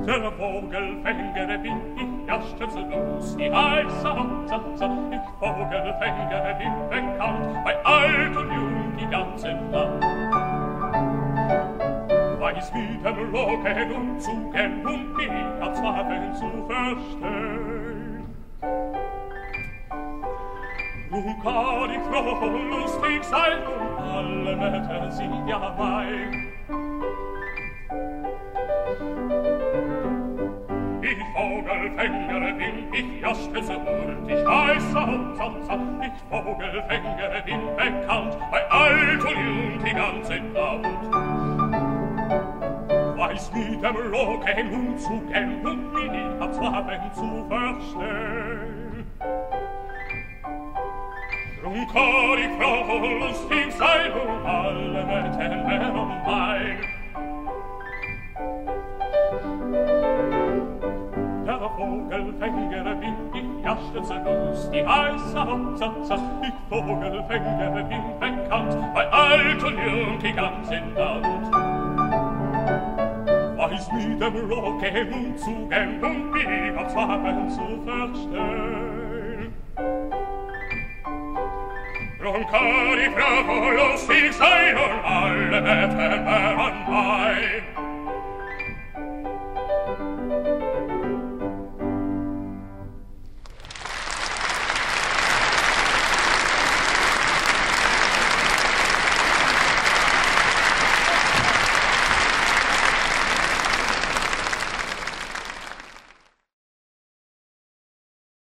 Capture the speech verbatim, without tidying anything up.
Der Vogelfänger bin ich, ja stütze los, die heiße Hauptsatze. Ich Vogelfänger bin bekannt, bei alt und jung die ganze Nacht. Weiß wie dem Locken umzugehen und mich als Waffen zu verstehen. Nun kann ich froh lustig sein und alle Wetter sind ja mein. Ich Vogelfänger bin ich, ja stütze und ich weiß Hauptsatz. Ich Vogelfänger bin bekannt, bei alt und jung die ganze Nacht. Weiß wie dem Locken umzugehen und mich als Waffen zu verstehen. Drum kann ich froh lustig sein und alle Wetten um mein. Der Vogelfänger bin ich, ja stütze los, die heiße Hauptsatz. Ich Vogelfänger bin bekannt, bei alt und jung die ganze Nacht. Weiß mit dem Locken umzugehen und mich als Waffen zu verstehen. Drum kann ich froh lustig sein und alle Wetten an mein.